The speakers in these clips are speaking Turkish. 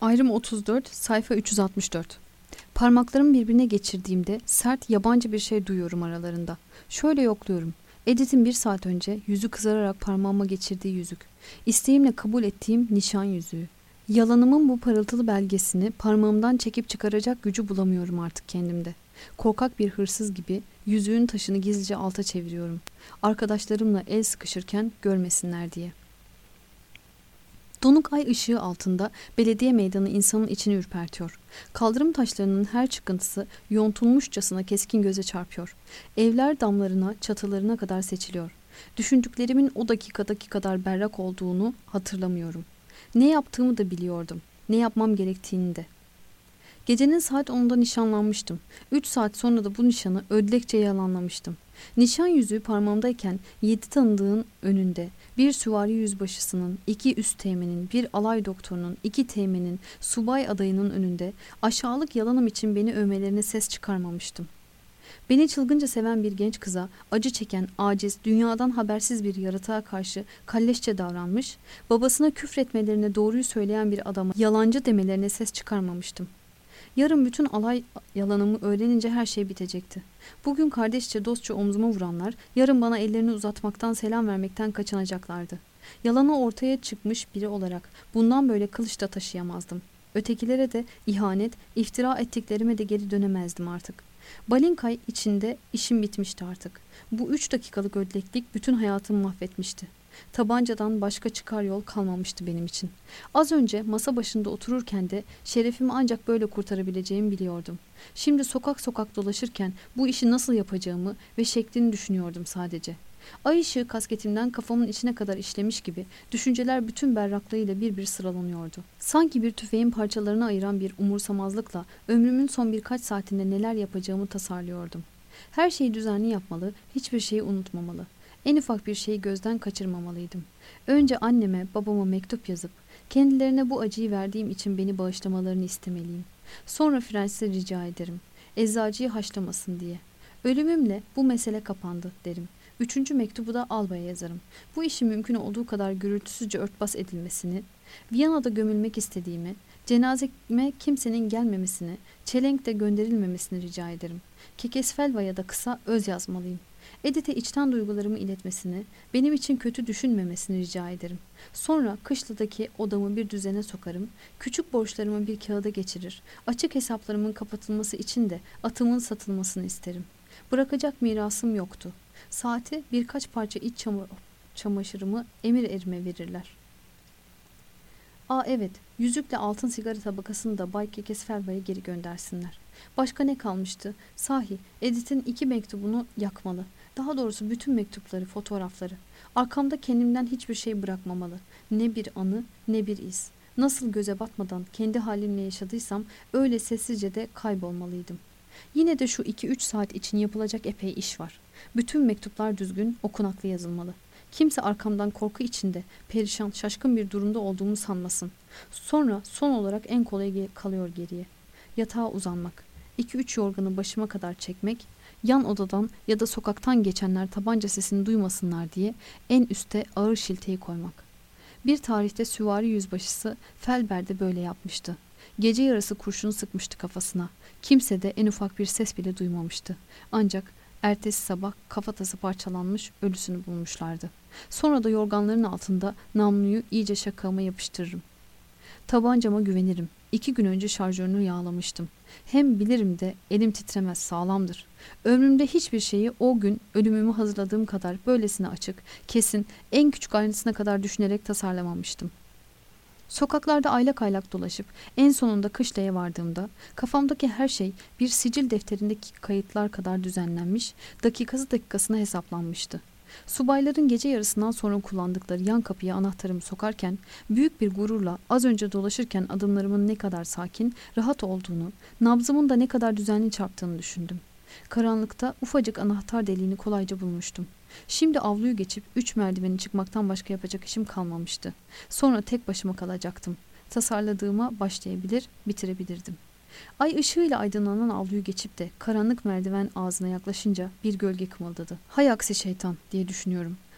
Ayrım 34, sayfa 364. Parmaklarımı birbirine geçirdiğimde sert, yabancı bir şey duyuyorum aralarında. Şöyle yokluyorum. Edith'in 1 saat önce yüzü kızararak parmağıma geçirdiği yüzük. İsteğimle kabul ettiğim nişan yüzüğü. Yalanımın bu parıltılı belgesini parmağımdan çekip çıkaracak gücü bulamıyorum artık kendimde. Korkak bir hırsız gibi yüzüğün taşını gizlice alta çeviriyorum. Arkadaşlarımla el sıkışırken görmesinler diye. Donuk ay ışığı altında belediye meydanı insanın içini ürpertiyor. Kaldırım taşlarının her çıkıntısı yontulmuşçasına keskin göze çarpıyor. Evler damlarına, çatılarına kadar seçiliyor. Düşündüklerimin o dakikadaki kadar berrak olduğunu hatırlamıyorum. Ne yaptığımı da biliyordum. Ne yapmam gerektiğini de. Gecenin saat 10'da nişanlanmıştım. 3 saat sonra da bu nişanı ödlekçe yalanlamıştım. Nişan yüzüğü parmağımdayken 7 tanıdığın önünde bir süvari yüzbaşısının, 2 üsteğmenin, bir alay doktorunun, 2 teğmenin, subay adayının önünde aşağılık yalanım için beni övmelerine ses çıkarmamıştım. Beni çılgınca seven bir genç kıza, acı çeken, aciz, dünyadan habersiz bir yaratığa karşı kalleşçe davranmış, babasına küfretmelerine doğruyu söyleyen bir adama yalancı demelerine ses çıkarmamıştım. Yarın bütün alay yalanımı öğrenince her şey bitecekti. Bugün kardeşçe dostça omzuma vuranlar yarın bana ellerini uzatmaktan selam vermekten kaçınacaklardı. Yalanı ortaya çıkmış biri olarak bundan böyle kılıç da taşıyamazdım. Ötekilere de ihanet, iftira ettiklerime de geri dönemezdim artık. Balinkay içinde işim bitmişti artık. Bu 3 dakikalık ödleklik bütün hayatımı mahvetmişti. Tabancadan başka çıkar yol kalmamıştı benim için. Az önce masa başında otururken de şerefimi ancak böyle kurtarabileceğimi biliyordum. Şimdi sokak sokak dolaşırken bu işi nasıl yapacağımı ve şeklini düşünüyordum sadece. Ay ışığı kasketimden kafamın içine kadar işlemiş gibi düşünceler bütün berraklığıyla bir bir sıralanıyordu. Sanki bir tüfeğin parçalarını ayıran bir umursamazlıkla ömrümün son birkaç saatinde neler yapacağımı tasarlıyordum. Her şeyi düzenli yapmalı, hiçbir şeyi unutmamalı. En ufak bir şeyi gözden kaçırmamalıydım. Önce anneme, babama mektup yazıp kendilerine bu acıyı verdiğim için beni bağışlamalarını istemeliyim. Sonra Fransız'a rica ederim. Eczacıyı haşlamasın diye. Ölümümle bu mesele kapandı derim. 3. mektubu da albaya yazarım. Bu işin mümkün olduğu kadar gürültüsüzce örtbas edilmesini, Viyana'da gömülmek istediğimi, cenazeme kimsenin gelmemesini, çelenk de gönderilmemesini rica ederim. Kekesfelva ya da kısa öz yazmalıyım. Edith'e içten duygularımı iletmesini, benim için kötü düşünmemesini rica ederim. Sonra kışladaki odamı bir düzene sokarım, küçük borçlarımı bir kağıda geçirir, açık hesaplarımın kapatılması için de atımın satılmasını isterim. Bırakacak mirasım yoktu. Saati birkaç parça iç çamaşırımı emir erime verirler. Evet, yüzükle altın sigara tabakasını da Bay Kekesfelva'ya geri göndersinler. Başka ne kalmıştı? Sahi, Edith'in 2 mektubunu yakmalı. Daha doğrusu bütün mektupları, fotoğrafları. Arkamda kendimden hiçbir şey bırakmamalı. Ne bir anı, ne bir iz. Nasıl göze batmadan kendi halimle yaşadıysam öyle sessizce de kaybolmalıydım. Yine de şu 2-3 saat için yapılacak epey iş var. Bütün mektuplar düzgün, okunaklı yazılmalı. Kimse arkamdan korku içinde, perişan, şaşkın bir durumda olduğumu sanmasın. Sonra son olarak en kolayı kalıyor geriye. Yatağa uzanmak. 2-3 yorganı başıma kadar çekmek, yan odadan ya da sokaktan geçenler tabanca sesini duymasınlar diye en üste ağır şilteyi koymak. Bir tarihte süvari yüzbaşısı Felber'de böyle yapmıştı. Gece yarısı kurşunu sıkmıştı kafasına. Kimse de en ufak bir ses bile duymamıştı. Ancak ertesi sabah kafatası parçalanmış, ölüsünü bulmuşlardı. Sonra da yorganların altında namluyu iyice şakağıma yapıştırırım. Tabancama güvenirim. 2 gün önce şarjörünü yağlamıştım. Hem bilirim de elim titremez, sağlamdır. Ömrümde hiçbir şeyi o gün ölümümü hazırladığım kadar böylesine açık, kesin, en küçük ayrıntısına kadar düşünerek tasarlamamıştım. Sokaklarda aylak aylak dolaşıp en sonunda kışlaya vardığımda kafamdaki her şey bir sicil defterindeki kayıtlar kadar düzenlenmiş, dakikası dakikasına hesaplanmıştı. Subayların gece yarısından sonra kullandıkları yan kapıya anahtarımı sokarken büyük bir gururla az önce dolaşırken adımlarımın ne kadar sakin, rahat olduğunu, nabzımın da ne kadar düzenli çarptığını düşündüm. Karanlıkta ufacık anahtar deliğini kolayca bulmuştum. Şimdi avluyu geçip 3 merdiveni çıkmaktan başka yapacak işim kalmamıştı. Sonra tek başıma kalacaktım. Tasarladığıma başlayabilir, bitirebilirdim. Ay ışığıyla aydınlanan avluyu geçip de karanlık merdiven ağzına yaklaşınca bir gölge kımıldadı. Hay aksi şeytan diye düşünüyorum.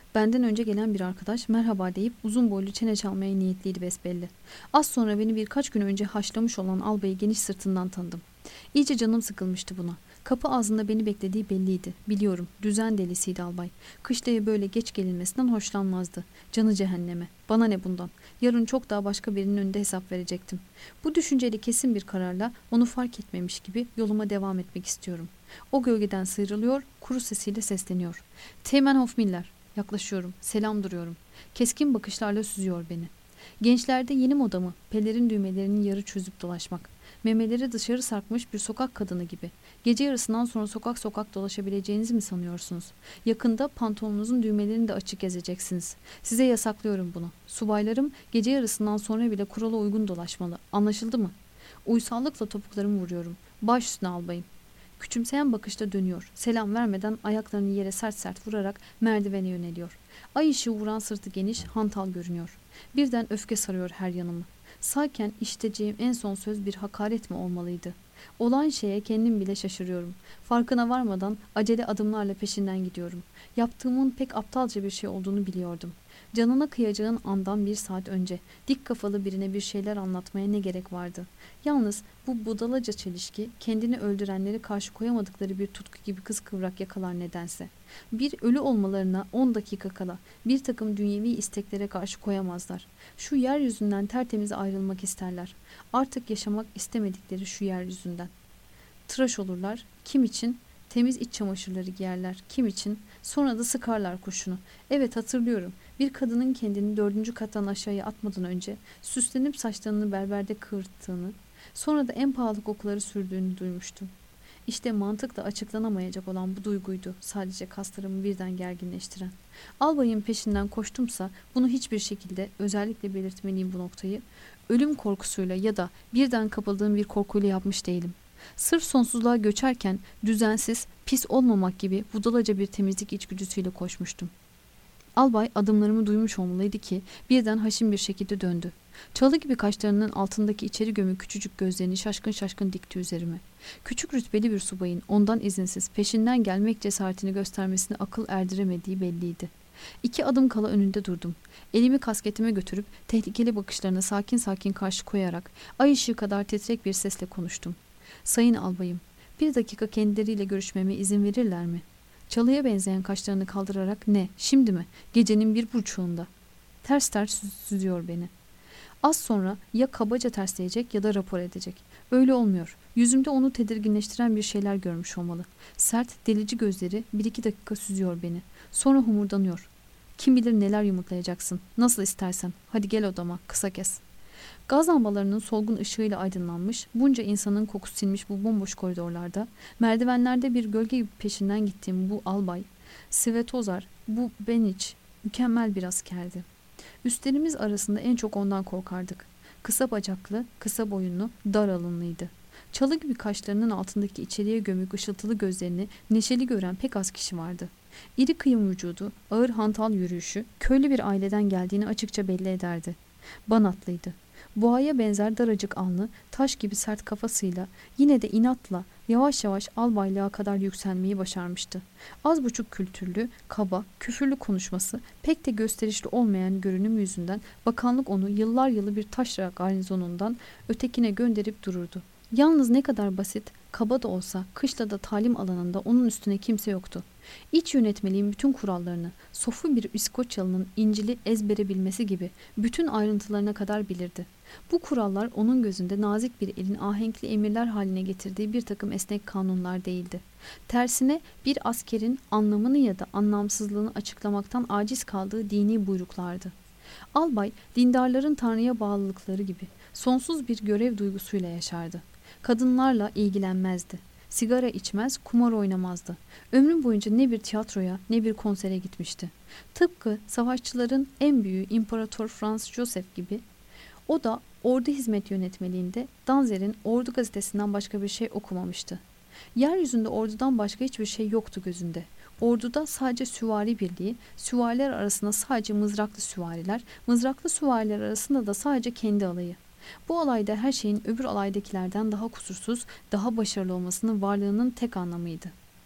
Benden önce gelen bir arkadaş merhaba deyip uzun boylu çene çalmaya niyetliydi besbelli. Az sonra beni birkaç gün önce haşlamış olan albayı geniş sırtından tanıdım. İyice canım sıkılmıştı buna. Kapı ağzında beni beklediği belliydi. Biliyorum, düzen delisiydi albay. Kışlaya böyle geç gelinmesinden hoşlanmazdı. Canı cehenneme. Bana ne bundan? Yarın çok daha başka birinin önünde hesap verecektim. Bu düşünceyle kesin bir kararla onu fark etmemiş gibi yoluma devam etmek istiyorum. O gölgeden sıyrılıyor, kuru sesiyle sesleniyor. Teğmen Hofmiller. Yaklaşıyorum, selam duruyorum. Keskin bakışlarla süzüyor beni. Gençlerde yeni moda mı? Pelerin düğmelerinin yarı çözüp dolaşmak. Memeleri dışarı sarkmış bir sokak kadını gibi. Gece yarısından sonra sokak sokak dolaşabileceğinizi mi sanıyorsunuz? Yakında pantolonunuzun düğmelerini de açık gezeceksiniz. Size yasaklıyorum bunu. Subaylarım gece yarısından sonra bile kurala uygun dolaşmalı. Anlaşıldı mı? Uysallıkla topuklarımı vuruyorum. Baş üstüne albayım. Küçümseyen bakışta dönüyor. Selam vermeden ayaklarını yere sert sert vurarak merdivene yöneliyor. Ay ışığı vuran sırtı geniş, hantal görünüyor. Birden öfke sarıyor her yanımı. Sağken işiteceğim en son söz bir hakaret mi olmalıydı? Olan şeye kendim bile şaşırıyorum. Farkına varmadan acele adımlarla peşinden gidiyorum. Yaptığımın pek aptalca bir şey olduğunu biliyordum. Canına kıyacağın andan bir saat önce dik kafalı birine bir şeyler anlatmaya ne gerek vardı? Yalnız bu budalaca çelişki kendini öldürenleri karşı koyamadıkları bir tutku gibi kıskıvrak yakalar nedense. Bir ölü olmalarına 10 dakika kala bir takım dünyevi isteklere karşı koyamazlar. Şu yeryüzünden tertemiz ayrılmak isterler. Artık yaşamak istemedikleri şu yeryüzünden. Tıraş olurlar. Kim için? Temiz iç çamaşırları giyerler. Kim için? Sonra da sıkarlar kurşunu. Evet, hatırlıyorum. Bir kadının kendini 4. kattan aşağıya atmadan önce süslenip saçlarını berberde kıvırttığını, sonra da en pahalı kokuları sürdüğünü duymuştum. İşte mantıkla açıklanamayacak olan bu duyguydu sadece kaslarımı birden gerginleştiren. Albayın peşinden koştumsa bunu hiçbir şekilde, özellikle belirtmeliyim bu noktayı, ölüm korkusuyla ya da birden kapıldığım bir korkuyla yapmış değilim. Sırf sonsuzluğa göçerken düzensiz, pis olmamak gibi budalaca bir temizlik içgüdüsüyle koşmuştum. Albay adımlarımı duymuş olmalıydı ki birden haşin bir şekilde döndü. Çalı gibi kaşlarının altındaki içeri gömü küçücük gözlerini şaşkın şaşkın dikti üzerime. Küçük rütbeli bir subayın ondan izinsiz peşinden gelmek cesaretini göstermesine akıl erdiremediği belliydi. 2 adım kala önünde durdum. Elimi kasketime götürüp tehlikeli bakışlarına sakin sakin karşı koyarak ay ışığı kadar titrek bir sesle konuştum. Sayın albayım, 1 dakika kendileriyle görüşmeme izin verirler mi? Çalıya benzeyen kaşlarını kaldırarak ne, şimdi mi, gecenin 1:30'unda? Ters ters süzüyor beni. Az sonra ya kabaca tersleyecek ya da rapor edecek. Öyle olmuyor. Yüzümde onu tedirginleştiren bir şeyler görmüş olmalı. Sert, delici gözleri 1-2 dakika süzüyor beni. Sonra humurdanıyor. Kim bilir neler yumurtlayacaksın. Nasıl istersen. Hadi gel odama, kısa kes. Gaz lambalarının solgun ışığıyla aydınlanmış, bunca insanın kokusu sinmiş bu bomboş koridorlarda, merdivenlerde bir gölge gibi peşinden gittiğim bu albay, Svetozar, bu Beniç, mükemmel bir askerdi. Üstlerimiz arasında en çok ondan korkardık. Kısa bacaklı, kısa boyunlu, dar alınlıydı. Çalı gibi kaşlarının altındaki içeriye gömük ışıltılı gözlerini neşeli gören pek az kişi vardı. İri kıyım vücudu, ağır hantal yürüyüşü, köylü bir aileden geldiğini açıkça belli ederdi. Banatlıydı. Boğaya benzer daracık alnı, taş gibi sert kafasıyla yine de inatla yavaş yavaş albaylığa kadar yükselmeyi başarmıştı. Az buçuk kültürlü, kaba, küfürlü konuşması pek de gösterişli olmayan görünüm yüzünden bakanlık onu yıllar yılı bir taşra garnizonundan ötekine gönderip dururdu. Yalnız ne kadar basit, kaba da olsa kışlada talim alanında onun üstüne kimse yoktu. İç yönetmeliğin bütün kurallarını, sofu bir İskoçyalı'nın İncil'i ezbere bilmesi gibi bütün ayrıntılarına kadar bilirdi. Bu kurallar onun gözünde nazik bir elin ahenkli emirler haline getirdiği bir takım esnek kanunlar değildi. Tersine bir askerin anlamını ya da anlamsızlığını açıklamaktan aciz kaldığı dini buyruklardı. Albay, dindarların Tanrı'ya bağlılıkları gibi sonsuz bir görev duygusuyla yaşardı. Kadınlarla ilgilenmezdi. Sigara içmez, kumar oynamazdı. Ömrü boyunca ne bir tiyatroya ne bir konsere gitmişti. Tıpkı savaşçıların en büyüğü İmparator Franz Joseph gibi o da ordu hizmet yönetmeliğinde Danzer'in Ordu gazetesinden başka bir şey okumamıştı. Yeryüzünde ordudan başka hiçbir şey yoktu gözünde. Orduda sadece süvari birliği, süvariler arasında sadece mızraklı süvariler, mızraklı süvariler arasında da sadece kendi alayı. Bu alayda her şeyin öbür alaydakilerden daha kusursuz, daha başarılı olmasının varlığının tek anlamıydı.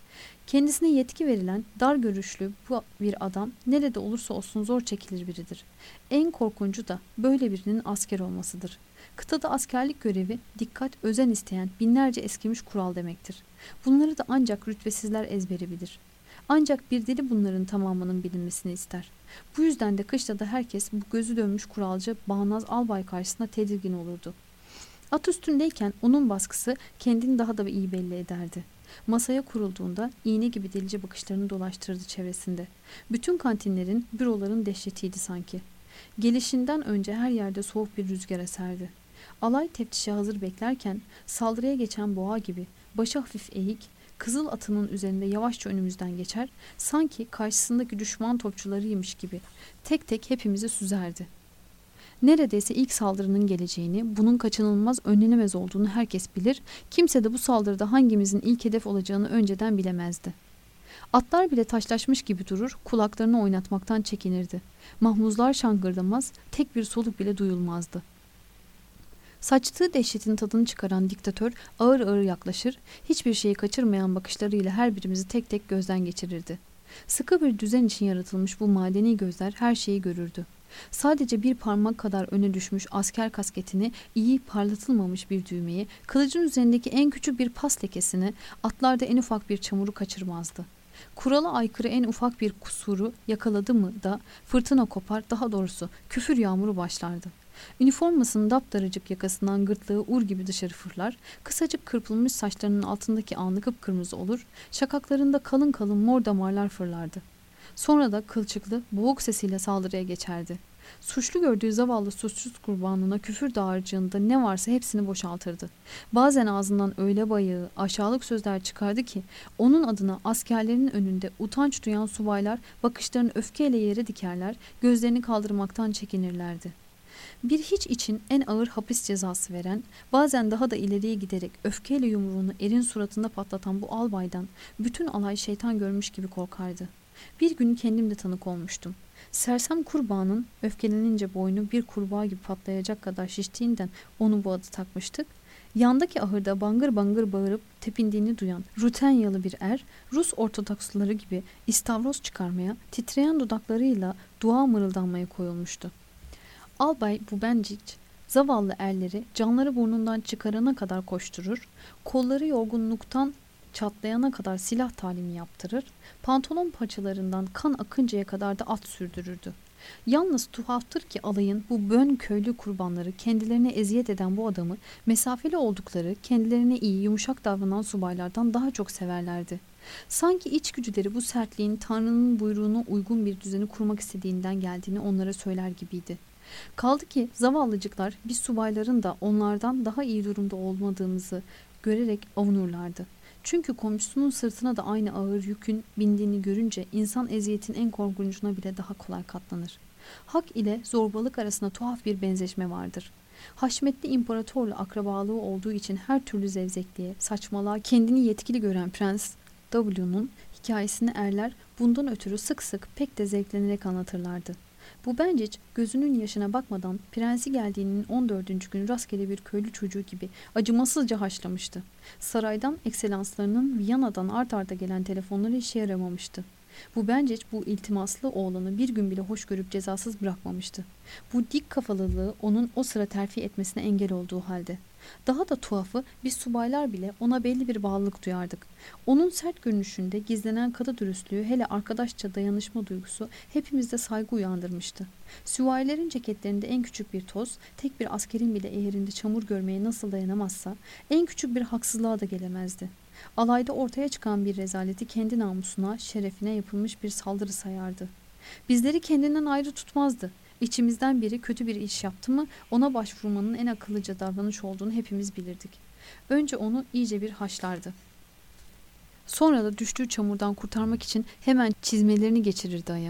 Kendisine yetki verilen dar görüşlü bu bir adam nerede olursa olsun zor çekilir biridir. En korkuncu da böyle birinin asker olmasıdır. Kıtada askerlik görevi dikkat, özen isteyen binlerce eskimiş kural demektir. Bunları da ancak rütbesizler ezberi bilir. Ancak bir deli bunların tamamının bilinmesini ister. Bu yüzden de kışlada herkes bu gözü dönmüş kuralcı bağnaz albay karşısında tedirgin olurdu. At üstündeyken onun baskısı kendini daha da iyi belli ederdi. Masaya kurulduğunda iğne gibi delice bakışlarını dolaştırdı çevresinde. Bütün kantinlerin, büroların dehşetiydi sanki. Gelişinden önce her yerde soğuk bir rüzgar eserdi. Alay teftişe hazır beklerken saldırıya geçen boğa gibi başı hafif eğik, kızıl atının üzerinde yavaşça önümüzden geçer, sanki karşısındaki düşman topçularıymış gibi tek tek hepimizi süzerdi. Neredeyse ilk saldırının geleceğini, bunun kaçınılmaz önlenemez olduğunu herkes bilir, kimse de bu saldırıda hangimizin ilk hedef olacağını önceden bilemezdi. Atlar bile taşlaşmış gibi durur, kulaklarını oynatmaktan çekinirdi. Mahmuzlar şangırdamaz, tek bir soluk bile duyulmazdı. Saçtığı dehşetin tadını çıkaran diktatör ağır ağır yaklaşır, hiçbir şeyi kaçırmayan bakışlarıyla her birimizi tek tek gözden geçirirdi. Sıkı bir düzen için yaratılmış bu madeni gözler her şeyi görürdü. Sadece bir parmak kadar öne düşmüş asker kasketini, iyi parlatılmamış bir düğmeyi, kılıcın üzerindeki en küçük bir pas lekesini, atlarda en ufak bir çamuru kaçırmazdı. Kurala aykırı en ufak bir kusuru yakaladı mı da fırtına kopar, daha doğrusu küfür yağmuru başlardı. Üniformasının daptaracık yakasından gırtlağı ur gibi dışarı fırlar, kısacık kırpılmış saçlarının altındaki alnı kıpkırmızı olur, şakaklarında kalın kalın mor damarlar fırlardı. Sonra da kılçıklı, boğuk sesiyle saldırıya geçerdi. Suçlu gördüğü zavallı suçsuz kurbanına küfür dağarcığında ne varsa hepsini boşaltırdı. Bazen ağzından öyle bayağı, aşağılık sözler çıkardı ki onun adına askerlerin önünde utanç duyan subaylar bakışlarını öfkeyle yere dikerler, gözlerini kaldırmaktan çekinirlerdi. Bir hiç için en ağır hapis cezası veren, bazen daha da ileriye giderek öfkeyle yumruğunu erin suratında patlatan bu albaydan bütün alay şeytan görmüş gibi korkardı. Bir gün kendim de tanık olmuştum. Sersem kurbağanın öfkelenince boynu bir kurbağa gibi patlayacak kadar şiştiğinden onu bu adı takmıştık. Yandaki ahırda bangır bangır bağırıp tepindiğini duyan Rutenyalı bir er, Rus Ortodoksları gibi istavroz çıkarmaya, titreyen dudaklarıyla dua mırıldanmaya koyulmuştu. Albay Bubenčić, zavallı erleri canları burnundan çıkarana kadar koşturur, kolları yorgunluktan çatlayana kadar silah talimi yaptırır, pantolon paçalarından kan akıncaya kadar da at sürdürürdü. Yalnız tuhaftır ki alayın bu bön köylü kurbanları kendilerine eziyet eden bu adamı mesafeli oldukları, kendilerine iyi, yumuşak davranan subaylardan daha çok severlerdi. Sanki içgüdüleri bu sertliğin Tanrı'nın buyruğuna uygun bir düzeni kurmak istediğinden geldiğini onlara söyler gibiydi. Kaldı ki zavallıcıklar biz subayların da onlardan daha iyi durumda olmadığımızı görerek avunurlardı. Çünkü komşusunun sırtına da aynı ağır yükün bindiğini görünce insan eziyetin en korkuncuna bile daha kolay katlanır. Hak ile zorbalık arasında tuhaf bir benzeşme vardır. Haşmetli imparatorla akrabalığı olduğu için her türlü zevzekliğe, saçmalığa kendini yetkili gören Prens W'nun hikayesini erler bundan ötürü sık sık pek de zevklenerek anlatırlardı. Bubenčić gözünün yaşına bakmadan prensi geldiğinin 14. gün rastgele bir köylü çocuğu gibi acımasızca haşlamıştı. Saraydan ekselanslarının Viyana'dan art arda gelen telefonları işe yaramamıştı. Bubenčić bu iltimaslı oğlanı bir gün bile hoş görüp cezasız bırakmamıştı. Bu dik kafalılığı onun o sıra terfi etmesine engel olduğu halde. Daha da tuhafı biz subaylar bile ona belli bir bağlılık duyardık. Onun sert görünüşünde gizlenen katı dürüstlüğü hele arkadaşça dayanışma duygusu hepimizde saygı uyandırmıştı. Süvarilerin ceketlerinde en küçük bir toz, tek bir askerin bile eğerinde çamur görmeye nasıl dayanamazsa en küçük bir haksızlığa da gelemezdi. Alayda ortaya çıkan bir rezaleti kendi namusuna, şerefine yapılmış bir saldırı sayardı. Bizleri kendinden ayrı tutmazdı. İçimizden biri kötü bir iş yaptı mı ona başvurmanın en akıllıca davranış olduğunu hepimiz bilirdik. Önce onu iyice bir haşlardı. Sonra da düştüğü çamurdan kurtarmak için hemen çizmelerini geçirirdi ayağına.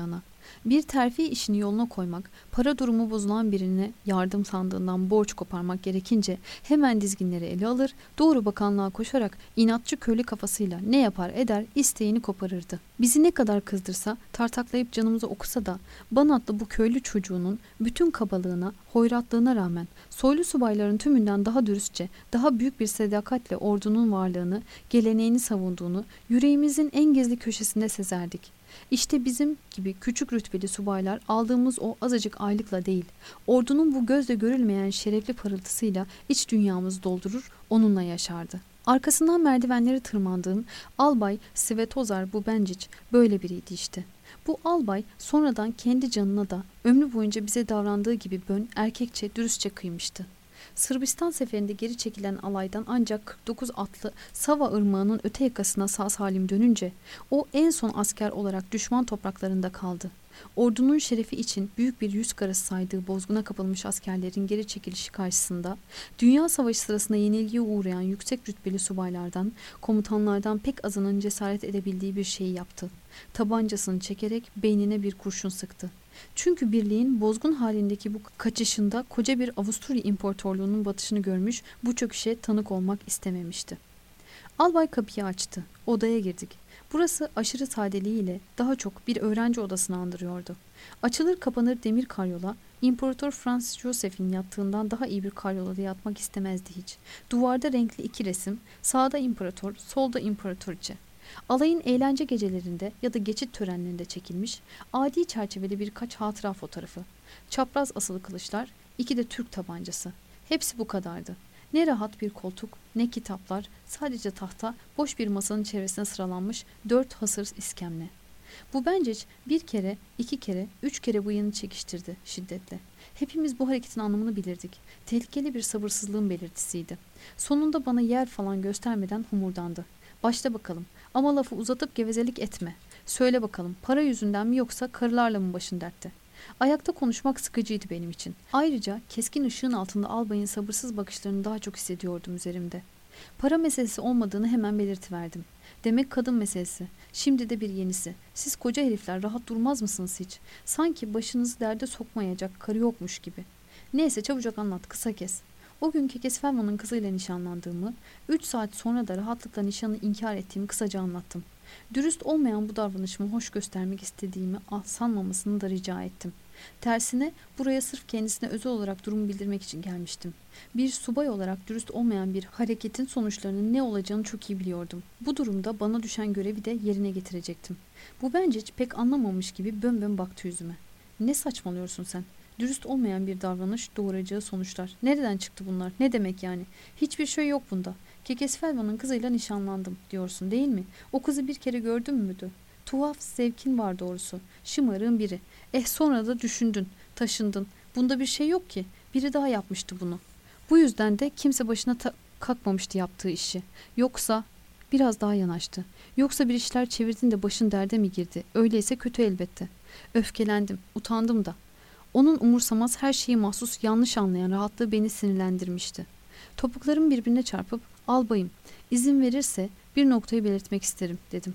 Bir terfi işini yoluna koymak, para durumu bozulan birine yardım sandığından borç koparmak gerekince hemen dizginleri ele alır, doğru bakanlığa koşarak inatçı köylü kafasıyla ne yapar eder isteğini koparırdı. Bizi ne kadar kızdırsa, tartaklayıp canımıza okusa da Banatlı bu köylü çocuğunun bütün kabalığına, hoyratlığına rağmen soylu subayların tümünden daha dürüstçe, daha büyük bir sadakatle ordunun varlığını, geleneğini savunduğunu yüreğimizin en gizli köşesinde sezerdik. İşte bizim gibi küçük rütbeli subaylar aldığımız o azıcık aylıkla değil, ordunun bu gözle görülmeyen şerefli parıltısıyla iç dünyamızı doldurur, onunla yaşardı. Arkasından merdivenleri tırmandığım Albay Svetozar Bubencic böyle biriydi işte. Bu albay sonradan kendi canına da ömrü boyunca bize davrandığı gibi erkekçe, dürüstçe kıymıştı. Sırbistan seferinde geri çekilen alaydan ancak 49 atlı Sava Irmağı'nın öte yakasına sağ salim dönünce o en son asker olarak düşman topraklarında kaldı. Ordunun şerefi için büyük bir yüz karası saydığı bozguna kapılmış askerlerin geri çekilişi karşısında Dünya Savaşı sırasında yenilgiye uğrayan yüksek rütbeli subaylardan, komutanlardan pek azının cesaret edebildiği bir şeyi yaptı. Tabancasını çekerek beynine bir kurşun sıktı. Çünkü birliğin bozgun halindeki bu kaçışında koca bir Avusturya İmparatorluğu'nun batışını görmüş, bu çöküşe tanık olmak istememişti. Albay kapıyı açtı. Odaya girdik. Burası aşırı sadeliğiyle daha çok bir öğrenci odasını andırıyordu. Açılır kapanır demir karyola, İmparator Francis Joseph'in yattığından daha iyi bir karyolada yatmak istemezdi hiç. Duvarda renkli iki resim, sağda imparator, solda imparatoriçe. Alayın eğlence gecelerinde ya da geçit törenlerinde çekilmiş, adi çerçeveli birkaç hatıra fotoğrafı. Çapraz asılı kılıçlar, iki de Türk tabancası. Hepsi bu kadardı. Ne rahat bir koltuk, ne kitaplar, sadece tahta, boş bir masanın çevresine sıralanmış 4 hasır iskemle. Bu Bencic bir kere, 2 kere, 3 kere bıyığını çekiştirdi şiddetle. Hepimiz bu hareketin anlamını bilirdik. Tehlikeli bir sabırsızlığın belirtisiydi. Sonunda bana yer falan göstermeden humurdandı. Başla bakalım ama lafı uzatıp gevezelik etme. Söyle bakalım, para yüzünden mi yoksa karılarla mı başın dertte? Ayakta konuşmak sıkıcıydı benim için. Ayrıca keskin ışığın altında albayın sabırsız bakışlarını daha çok hissediyordum üzerimde. Para meselesi olmadığını hemen belirtiverdim. Demek kadın meselesi. Şimdi de bir yenisi. Siz koca herifler rahat durmaz mısınız hiç? Sanki başınızı derde sokmayacak karı yokmuş gibi. Neyse çabucak anlat, kısa kes. O gün Kekes Felman'ın kızıyla nişanlandığımı, 3 saat sonra da rahatlıkla nişanı inkar ettiğimi kısaca anlattım. Dürüst olmayan bu davranışımı hoş göstermek istediğimi sanmamasını da rica ettim. Tersine buraya sırf kendisine özel olarak durumu bildirmek için gelmiştim. Bir subay olarak dürüst olmayan bir hareketin sonuçlarının ne olacağını çok iyi biliyordum. Bu durumda bana düşen görevi de yerine getirecektim. Bu bence pek anlamamış gibi bön baktı yüzüme. Ne saçmalıyorsun sen? Dürüst olmayan bir davranış doğuracağı sonuçlar. Nereden çıktı bunlar? Ne demek yani? Hiçbir şey yok bunda. Kekes Felman'ın kızıyla nişanlandım diyorsun değil mi? O kızı bir kere gördün müydü? Tuhaf zevkin var doğrusu. Şımarığın biri. Sonra da düşündün, taşındın. Bunda bir şey yok ki. Biri daha yapmıştı bunu. Bu yüzden de kimse başına kalkmamıştı yaptığı işi. Yoksa biraz daha yanaştı. Yoksa bir işler çevirdin de başın derde mi girdi? Öyleyse kötü elbette. Öfkelendim, utandım da. Onun umursamaz her şeyi mahsus yanlış anlayan rahatlığı beni sinirlendirmişti. Topuklarım birbirine çarpıp albayım, izin verirse bir noktayı belirtmek isterim dedim.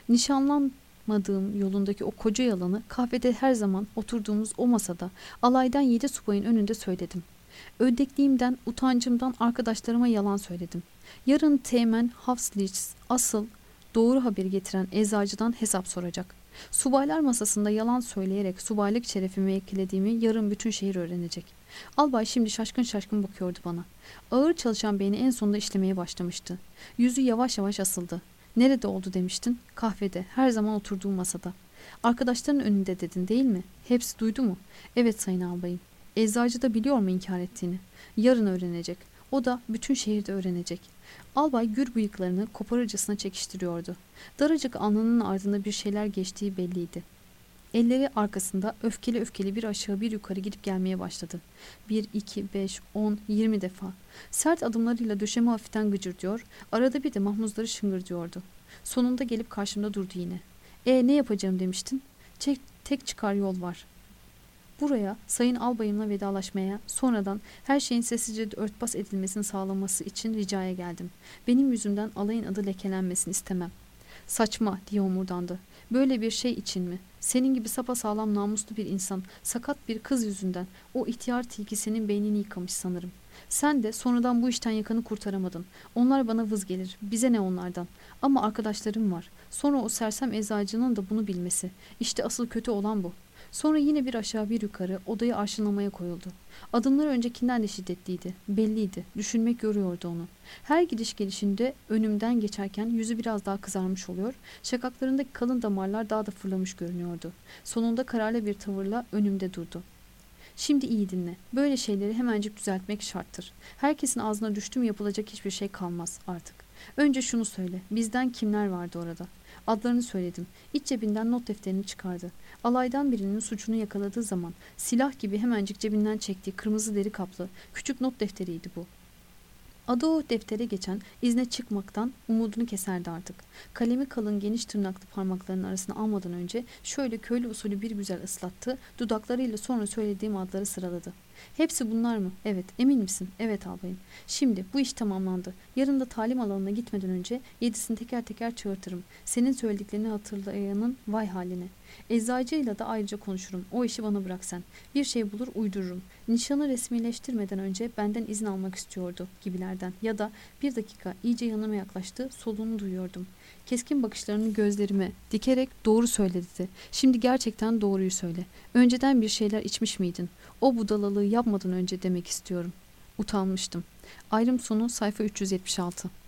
Nişanlanmadığım yolundaki o koca yalanı kahvede her zaman oturduğumuz o masada alaydan 7 subayın önünde söyledim. Ödekliğimden, utancımdan arkadaşlarıma yalan söyledim. Yarın Teğmen Hafslitz asıl doğru haberi getiren eczacıdan hesap soracak. Subaylar masasında yalan söyleyerek subaylık şerefimi eklediğimi yarın bütün şehir öğrenecek. Albay şimdi şaşkın şaşkın bakıyordu bana. Ağır çalışan beyni en sonunda işlemeye başlamıştı. Yüzü yavaş yavaş asıldı. Nerede oldu demiştin? Kahvede, her zaman oturduğum masada. Arkadaşların önünde dedin değil mi? Hepsi duydu mu? Evet sayın albayım. Eczacı da biliyor mu inkar ettiğini? Yarın öğrenecek. O da bütün şehirde öğrenecek. Albay gür bıyıklarını koparırcasına çekiştiriyordu. Daracık alnının ardında bir şeyler geçtiği belliydi. Elleri arkasında öfkeli öfkeli bir aşağı bir yukarı gidip gelmeye başladı. 1, 2, 5, 10, 20 defa. Sert adımlarıyla döşeme hafiften gıcırdıyor, arada bir de mahmuzları şıngırdıyordu. Sonunda gelip karşımda durdu yine. Ne yapacağım demiştin? Tek çıkar yol var. Buraya sayın albayımla vedalaşmaya, sonradan her şeyin sessizce örtbas edilmesini sağlaması için ricaya geldim. Benim yüzümden alayın adı lekelenmesini istemem. Saçma diye homurdandı. Böyle bir şey için mi? Senin gibi sapasağlam namuslu bir insan, sakat bir kız yüzünden o ihtiyar tilki senin beynini yıkamış sanırım. Sen de sonradan bu işten yakanı kurtaramadın. Onlar bana vız gelir. Bize ne onlardan? Ama arkadaşlarım var. Sonra o sersem eczacının da bunu bilmesi. İşte asıl kötü olan bu. Sonra yine bir aşağı bir yukarı odayı arşınlamaya koyuldu. Adımları öncekinden de şiddetliydi. Belliydi. Düşünmek yoruyordu onu. Her gidiş gelişinde önümden geçerken yüzü biraz daha kızarmış oluyor, şakaklarındaki kalın damarlar daha da fırlamış görünüyordu. Sonunda kararlı bir tavırla önümde durdu. Şimdi iyi dinle. Böyle şeyleri hemencik düzeltmek şarttır. Herkesin ağzına düştü mü yapılacak hiçbir şey kalmaz artık. Önce şunu söyle. Bizden kimler vardı orada? Adlarını söyledim. İç cebinden not defterini çıkardı. Alaydan birinin suçunu yakaladığı zaman silah gibi hemencik cebinden çektiği kırmızı deri kaplı küçük not defteriydi bu. Adı o deftere geçen izne çıkmaktan umudunu keserdi artık. Kalemi kalın geniş tırnaklı parmaklarının arasına almadan önce şöyle köylü usulü bir güzel ıslattı, dudaklarıyla sonra söylediğim adları sıraladı. Hepsi bunlar mı? Evet. Emin misin? Evet albayım. Şimdi bu iş tamamlandı. Yarın da talim alanına gitmeden önce yedisini teker teker çağırtırım. Senin söylediklerini hatırlayanın vay haline. Eczacıyla da ayrıca konuşurum. O işi bana bırak sen. Bir şey bulur uydururum. Nişanı resmileştirmeden önce benden izin almak istiyordu gibilerden. Ya da bir dakika iyice yanıma yaklaştı, soluğunu duyuyordum. Keskin bakışlarını gözlerime dikerek doğru söyle dedi. Şimdi gerçekten doğruyu söyle. Önceden bir şeyler içmiş miydin? O budalalığı yapmadan önce demek istiyorum. Utanmıştım. Ayrım sonu sayfa 376.